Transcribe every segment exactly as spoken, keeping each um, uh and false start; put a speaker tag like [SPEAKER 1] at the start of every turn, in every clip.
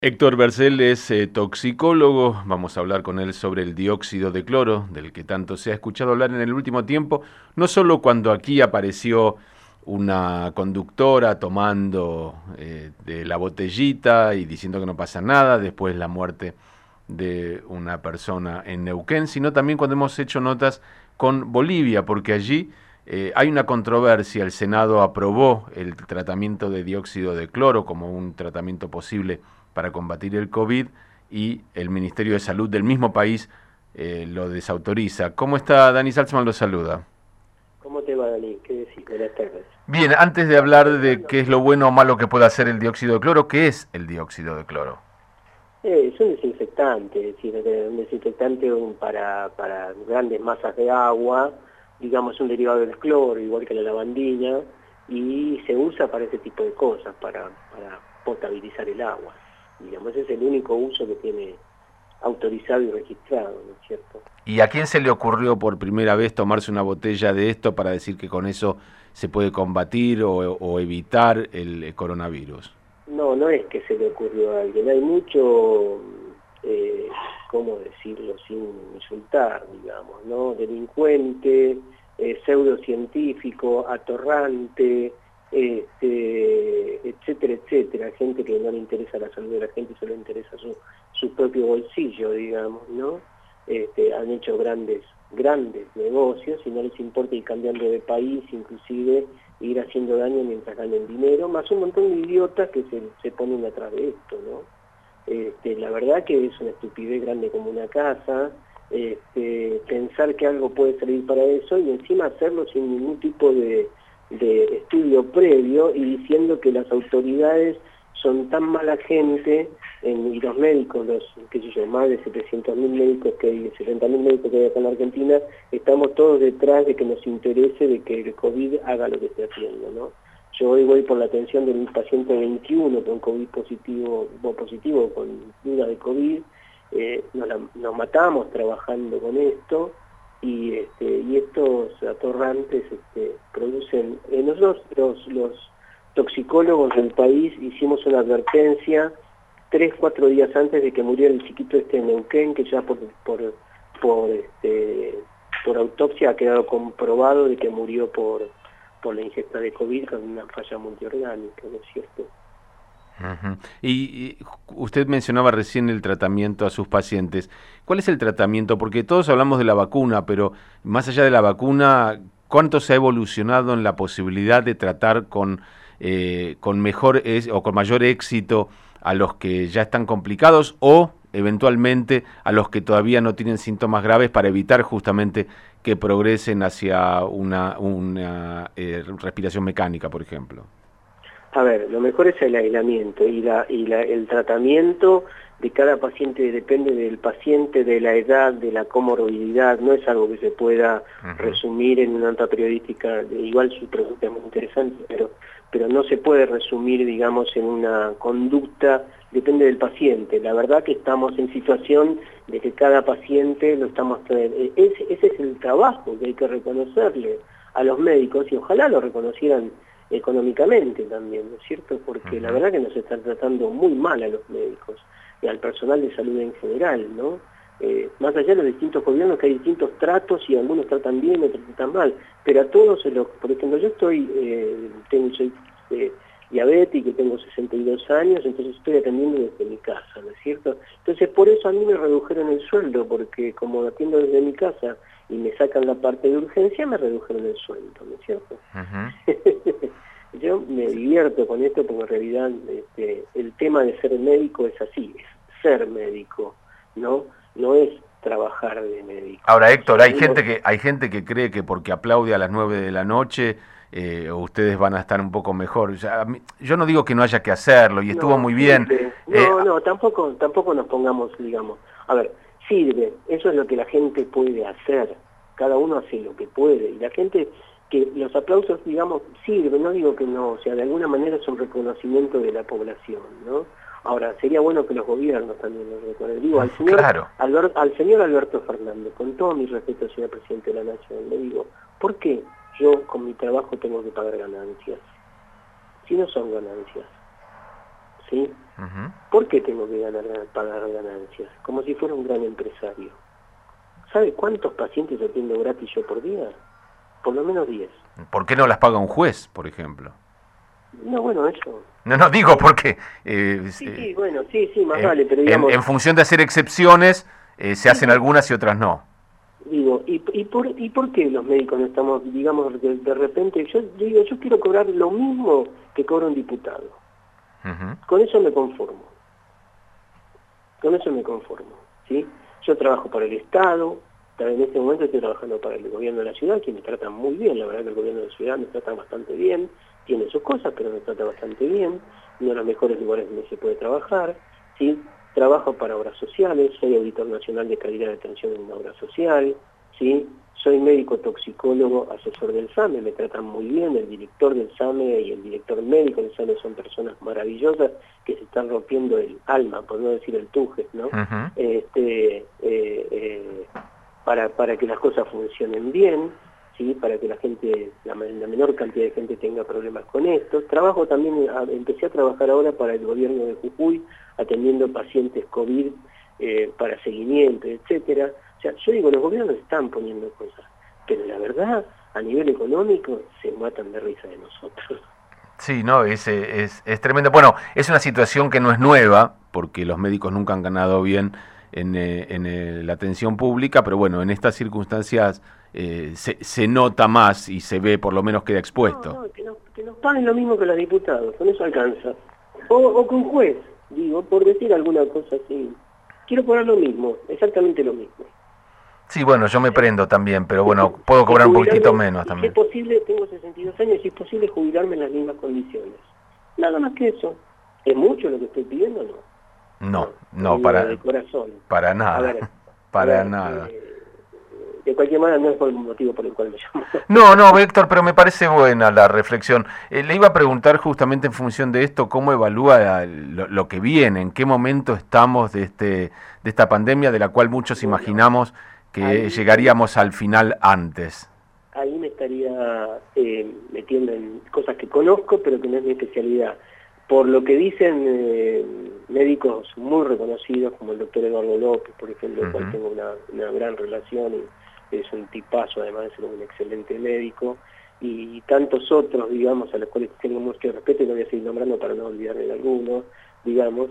[SPEAKER 1] Héctor Bercel es eh, toxicólogo. Vamos a hablar con él sobre el dióxido de cloro, del que tanto se ha escuchado hablar en el último tiempo, no solo cuando aquí apareció una conductora tomando eh, de la botellita y diciendo que no pasa nada, después la muerte de una persona en Neuquén, sino también cuando hemos hecho notas con Bolivia, porque allí eh, hay una controversia. El Senado aprobó el tratamiento de dióxido de cloro como un tratamiento posible para combatir el COVID y el Ministerio de Salud del mismo país eh, lo desautoriza. ¿Cómo está? Dani Salzman lo saluda.
[SPEAKER 2] ¿Cómo te va, Dani? ¿Qué decís? Buenas tardes.
[SPEAKER 1] Bien, antes de hablar de qué es lo bueno o malo que puede hacer el dióxido de cloro, ¿qué es el dióxido de cloro?
[SPEAKER 2] Eh, es un desinfectante, es decir, eh, un desinfectante un- para, para grandes masas de agua, digamos un derivado del cloro, igual que la lavandina, y se usa para ese tipo de cosas, para, para potabilizar el agua. Digamos, ese es el único uso que tiene autorizado y registrado, ¿no es cierto?
[SPEAKER 1] ¿Y a quién se le ocurrió por primera vez tomarse una botella de esto para decir que con eso se puede combatir o, o evitar el coronavirus?
[SPEAKER 2] No, no es que se le ocurrió a alguien, hay mucho, eh, ¿cómo decirlo sin insultar, digamos, ¿no? Delincuente, eh, pseudocientífico, atorrante, este, etcétera, etcétera, gente que no le interesa la salud de la gente, solo le interesa su, su propio bolsillo, digamos, ¿no? Este, han hecho grandes, grandes negocios y no les importa ir cambiando de país, inclusive ir haciendo daño mientras ganen dinero, más un montón de idiotas que se, se ponen atrás de esto, ¿no? Este, la verdad que es una estupidez grande como una casa, este, pensar que algo puede servir para eso y encima hacerlo sin ningún tipo de, de estudio previo y diciendo que las autoridades son tan mala gente en, y los médicos, los, qué sé yo, más de setecientos mil médicos que hay, setenta mil médicos que hay acá en la Argentina, estamos todos detrás de que nos interese de que el COVID haga lo que esté haciendo, ¿no? Yo hoy voy por la atención de un paciente veintiuno con COVID positivo, o positivo con duda de COVID, eh, nos, la, nos matamos trabajando con esto y, este, y estos atorrantes este, producen, eh, nosotros los, los toxicólogos del país hicimos una advertencia tres, cuatro días antes de que muriera el chiquito este en Neuquén, que ya por, por, por, este, por autopsia ha quedado comprobado de que murió por, por la ingesta de COVID con una falla multiorgánica, ¿no es cierto?
[SPEAKER 1] Uh-huh. Y, y usted mencionaba recién el tratamiento a sus pacientes. ¿Cuál es el tratamiento? Porque todos hablamos de la vacuna, pero más allá de la vacuna, ¿cuánto se ha evolucionado en la posibilidad de tratar con, eh, con mejor es, o con mayor éxito a los que ya están complicados o eventualmente a los que todavía no tienen síntomas graves para evitar justamente que progresen hacia una, una eh, respiración mecánica, por ejemplo?
[SPEAKER 2] A ver, lo mejor es el aislamiento y, la, y la, el tratamiento de cada paciente depende del paciente, de la edad, de la comorbilidad, no es algo que se pueda
[SPEAKER 1] Uh-huh.
[SPEAKER 2] resumir en una nota periodística, igual su pregunta es muy interesante, pero, pero no se puede resumir, digamos, en una conducta, depende del paciente. La verdad que estamos en situación de que cada paciente lo estamos... Ese, ese es el trabajo que hay que reconocerle a los médicos y ojalá lo reconocieran económicamente también, ¿no es cierto? Porque la
[SPEAKER 1] Uh-huh.
[SPEAKER 2] verdad que nos están tratando muy mal a los médicos y al personal de salud en general, ¿no? Eh, más allá de los distintos gobiernos, que hay distintos tratos y algunos tratan bien, otros tratan mal, pero a todos, se los, por ejemplo, yo estoy, eh, tengo, soy eh, diabético, tengo sesenta y dos años, entonces estoy atendiendo desde mi casa, ¿no es cierto? Entonces por eso a mí me redujeron el sueldo, porque como atiendo desde mi casa y me sacan la parte de urgencia, me redujeron el sueldo, ¿no es cierto?
[SPEAKER 1] Uh-huh.
[SPEAKER 2] Yo me divierto con esto porque en realidad este, el tema de ser médico es así, es ser médico, ¿no? No es trabajar de médico.
[SPEAKER 1] Ahora,
[SPEAKER 2] O
[SPEAKER 1] Héctor,
[SPEAKER 2] sea,
[SPEAKER 1] hay
[SPEAKER 2] uno,
[SPEAKER 1] gente que hay gente que cree que porque aplaude a las nueve de la noche eh, ustedes van a estar un poco mejor. O sea, a mí- yo no digo que no haya que hacerlo y estuvo
[SPEAKER 2] no,
[SPEAKER 1] muy bien.
[SPEAKER 2] sirve.
[SPEAKER 1] Eh,
[SPEAKER 2] No, no, tampoco, tampoco nos pongamos, digamos, a ver, sirve, eso es lo que la gente puede hacer, cada uno hace lo que puede, y la gente, que los aplausos, digamos, sirven, no digo que no, o sea, de alguna manera es un reconocimiento de la población, ¿no? Ahora, sería bueno que los gobiernos también lo reconozcan. Digo, al señor,
[SPEAKER 1] claro.
[SPEAKER 2] Albert, al señor Alberto Fernández, con todo mi respeto, señor presidente de la Nación, le digo, ¿por qué yo con mi trabajo tengo que pagar ganancias? Si no son ganancias. ¿Sí?
[SPEAKER 1] Uh-huh.
[SPEAKER 2] ¿Por qué tengo que ganar, pagar ganancias? Como si fuera un gran empresario. ¿Sabe cuántos pacientes atiendo gratis yo por día? Por lo menos diez.
[SPEAKER 1] ¿Por qué no las paga un juez, por ejemplo?
[SPEAKER 2] No, bueno, eso...
[SPEAKER 1] No, no, digo porque... Eh,
[SPEAKER 2] Sí,
[SPEAKER 1] eh,
[SPEAKER 2] sí, bueno, sí, sí, más
[SPEAKER 1] en,
[SPEAKER 2] vale, pero
[SPEAKER 1] en,
[SPEAKER 2] digamos...
[SPEAKER 1] en función de hacer excepciones, eh, se
[SPEAKER 2] Sí,
[SPEAKER 1] hacen
[SPEAKER 2] sí.
[SPEAKER 1] algunas y otras no.
[SPEAKER 2] Digo, ¿y, y, por, ¿y por qué los médicos no estamos, digamos, de, de repente... Yo digo, yo quiero cobrar lo mismo que cobra un diputado.
[SPEAKER 1] Uh-huh.
[SPEAKER 2] Con eso me conformo. Con eso me conformo, ¿sí? Yo trabajo para el Estado, en este momento estoy trabajando para el gobierno de la ciudad, que me tratan muy bien, la verdad que el gobierno de la ciudad me trata bastante bien, tiene sus cosas, pero me trata bastante bien, uno de los mejores lugares donde se puede trabajar, ¿sí? Trabajo para obras sociales, soy auditor nacional de calidad de atención en obra social, ¿sí? Soy médico toxicólogo, asesor del SAME, me tratan muy bien, el director del SAME y el director médico del SAME son personas maravillosas que se están rompiendo el alma, por no decir el tuje, ¿no?
[SPEAKER 1] Uh-huh.
[SPEAKER 2] Este, eh, eh, para, para que las cosas funcionen bien, ¿sí? Para que la gente, la, la menor cantidad de gente tenga problemas con esto. Trabajo también, a, empecé a trabajar ahora para el gobierno de Jujuy, atendiendo pacientes COVID eh, para seguimiento, etcétera. O sea, yo digo, los gobiernos están poniendo cosas, pero la verdad, a nivel económico, se matan de risa de nosotros.
[SPEAKER 1] Sí, no, es, es, es tremendo. Bueno, es una situación que no es nueva, porque los médicos nunca han ganado bien en, eh, en eh, la atención pública, pero bueno, en estas circunstancias eh, se, se nota más y se ve, por lo menos queda
[SPEAKER 2] No,
[SPEAKER 1] expuesto.
[SPEAKER 2] no, que nos, que nos paguen lo mismo que los diputados, con eso alcanza. O, o que un juez, digo, por decir alguna cosa así. Quiero cobrar lo mismo, exactamente lo mismo.
[SPEAKER 1] Sí, bueno, yo me prendo también, pero bueno, puedo
[SPEAKER 2] Y
[SPEAKER 1] cobrar un poquitito
[SPEAKER 2] jubilarme,
[SPEAKER 1] menos
[SPEAKER 2] y si es
[SPEAKER 1] también.
[SPEAKER 2] posible, tengo sesenta y dos años, y si es posible jubilarme en las mismas condiciones. Nada más que eso. ¿Es mucho lo que estoy pidiendo? No.
[SPEAKER 1] No,
[SPEAKER 2] No, te
[SPEAKER 1] no,
[SPEAKER 2] digo
[SPEAKER 1] para,
[SPEAKER 2] de corazón.
[SPEAKER 1] para
[SPEAKER 2] A
[SPEAKER 1] nada,
[SPEAKER 2] ver, a
[SPEAKER 1] para
[SPEAKER 2] ver,
[SPEAKER 1] nada.
[SPEAKER 2] eh, de cualquier manera no es por el motivo por el cual me llamo.
[SPEAKER 1] No, no, Héctor, pero me parece buena la reflexión. Eh, le iba a preguntar justamente en función de esto, ¿cómo evalúa lo, lo que viene? ¿En qué momento estamos de, este, de esta pandemia de la cual muchos
[SPEAKER 2] Bueno,
[SPEAKER 1] imaginamos que
[SPEAKER 2] ahí, ahí,
[SPEAKER 1] llegaríamos al final antes?
[SPEAKER 2] ahí me estaría eh, metiendo en cosas que conozco, pero que no es mi especialidad. Por lo que dicen eh, médicos muy reconocidos, como el doctor Eduardo López, por ejemplo, el cual
[SPEAKER 1] Uh-huh.
[SPEAKER 2] tengo una, una gran relación y es un tipazo, además de ser un excelente médico, y tantos otros, digamos, a los cuales tengo mucho respeto y no voy a seguir nombrando para no olvidarme de algunos, digamos,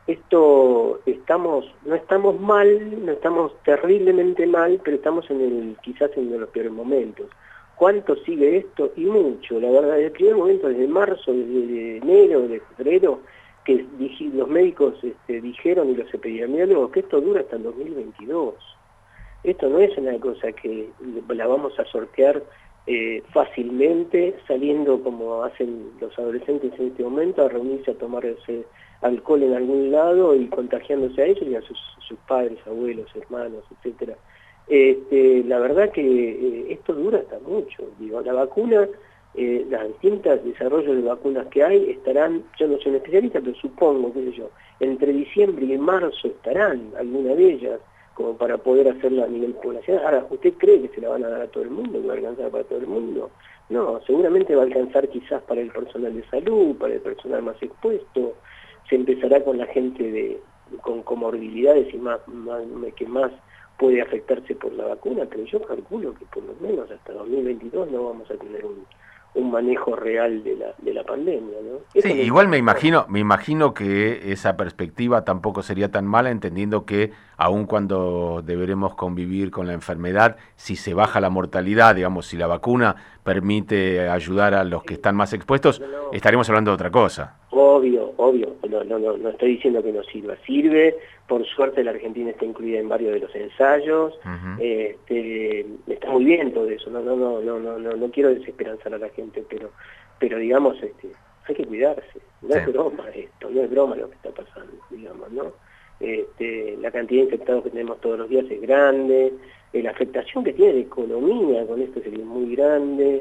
[SPEAKER 2] esto estamos, no estamos mal, no estamos terriblemente mal, pero estamos en el, quizás en uno de los peores momentos. ¿Cuánto sigue esto? Y mucho, la verdad, desde el primer momento, desde marzo, desde enero, desde febrero, que los médicos este, dijeron y los epidemiólogos que esto dura hasta el dos mil veintidós. Esto no es una cosa que la vamos a sortear eh, fácilmente, saliendo como hacen los adolescentes en este momento, a reunirse a tomarse alcohol en algún lado y contagiándose a ellos y a sus, sus padres, abuelos, hermanos, etcétera. Este, la verdad que eh, esto dura hasta mucho. Digo, la vacuna, eh, las distintas desarrollos de vacunas que hay estarán, yo no soy un especialista, pero supongo, qué sé yo, entre diciembre y marzo estarán alguna de ellas, como para poder hacerla a nivel poblacional. Ahora, ¿usted cree que se la van a dar a todo el mundo, que va a alcanzar para todo el mundo? No, seguramente va a alcanzar quizás para el personal de salud, para el personal más expuesto, se empezará con la gente de con comorbilidades y más, más que más puede afectarse por la vacuna, pero yo calculo que por lo menos hasta dos mil veintidós no vamos a tener un, un manejo real de la, de la pandemia, ¿no? Eso
[SPEAKER 1] Sí,
[SPEAKER 2] no
[SPEAKER 1] igual me
[SPEAKER 2] importa.
[SPEAKER 1] imagino, me imagino que esa perspectiva tampoco sería tan mala, entendiendo que aun cuando deberemos convivir con la enfermedad, si se baja la mortalidad, digamos, si la vacuna permite ayudar a los que
[SPEAKER 2] Sí.
[SPEAKER 1] están más expuestos,
[SPEAKER 2] No, no.
[SPEAKER 1] estaremos hablando de otra cosa.
[SPEAKER 2] Obvio, obvio, no, no, no, no estoy diciendo que no sirva, sirve, por suerte la Argentina está incluida en varios de los ensayos,
[SPEAKER 1] Uh-huh.
[SPEAKER 2] este, está muy bien todo eso, no, no, no, no, no, no, no quiero desesperanzar a la gente, pero, pero digamos, este, hay que cuidarse, no
[SPEAKER 1] Sí.
[SPEAKER 2] es broma esto, no es broma lo que está pasando, digamos, ¿no? Este, la cantidad de infectados que tenemos todos los días es grande, eh, la afectación que tiene la economía con esto es muy grande.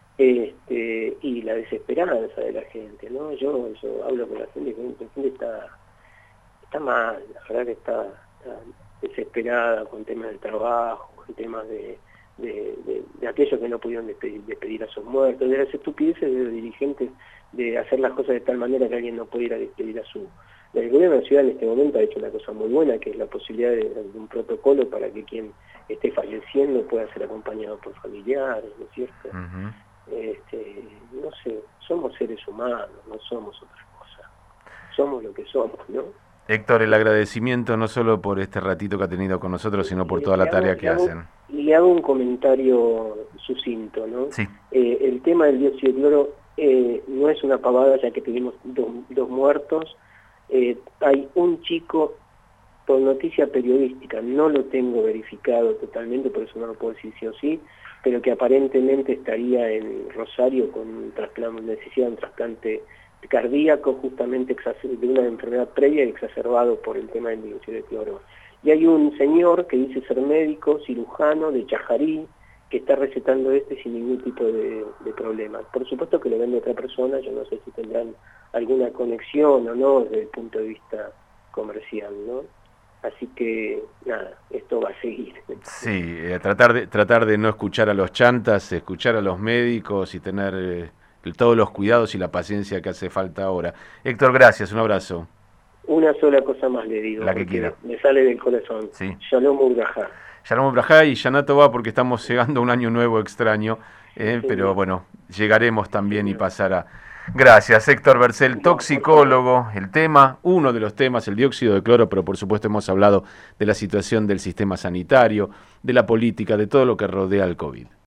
[SPEAKER 2] Este, y la desesperanza de la gente, ¿no? Yo, yo hablo con la gente, y la gente está, está mal, la verdad que está, está desesperada con temas del trabajo, con temas de, de, de, de aquellos que no pudieron despedir, despedir a sus muertos, de las estupideces de los dirigentes de hacer las cosas de tal manera que alguien no pudiera despedir a su, El gobierno de la ciudad en este momento ha hecho una cosa muy buena, que es la posibilidad de, de un protocolo para que quien esté falleciendo pueda ser acompañado por familiares, ¿no es cierto? Uh-huh. Este, no sé, somos seres humanos, no somos otra cosa. Somos lo que somos, ¿no?
[SPEAKER 1] Héctor, el agradecimiento no solo por este ratito que ha tenido con nosotros, sino por toda la tarea que hacen.
[SPEAKER 2] Y le hago un comentario sucinto, ¿no?
[SPEAKER 1] Sí.
[SPEAKER 2] Eh, el tema del dióxido de cloro eh, no es una pavada, ya que tuvimos dos, dos muertos. Eh, hay un chico, por noticia periodística, no lo tengo verificado totalmente, por eso no lo puedo decir sí o sí, pero que aparentemente estaría en Rosario con un trasplante, necesidad de un trasplante cardíaco, justamente de una enfermedad previa y exacerbado por el tema del dióxido de cloro. Y hay un señor que dice ser médico, cirujano de Chajarí, que está recetando este sin ningún tipo de, de problema. Por supuesto que lo vende otra persona, yo no sé si tendrán alguna conexión o no desde el punto de vista comercial, ¿no? Así que, nada, esto va a seguir.
[SPEAKER 1] Sí, eh, tratar, de, tratar de no escuchar a los chantas, escuchar a los médicos y tener eh, todos los cuidados y la paciencia que hace falta ahora. Héctor, gracias, un abrazo.
[SPEAKER 2] Una sola cosa más le digo,
[SPEAKER 1] la que quiera.
[SPEAKER 2] Me sale del corazón.
[SPEAKER 1] Sí.
[SPEAKER 2] Shalom Ubrajá.
[SPEAKER 1] Shalom Ubrajá y Shana Tová, porque estamos llegando a un año nuevo extraño, eh, sí, pero bueno, llegaremos también sí, y pasará. Gracias, Héctor Bercel, toxicólogo. El tema, uno de los temas, el dióxido de cloro, pero por supuesto hemos hablado de la situación del sistema sanitario, de la política, de todo lo que rodea al COVID.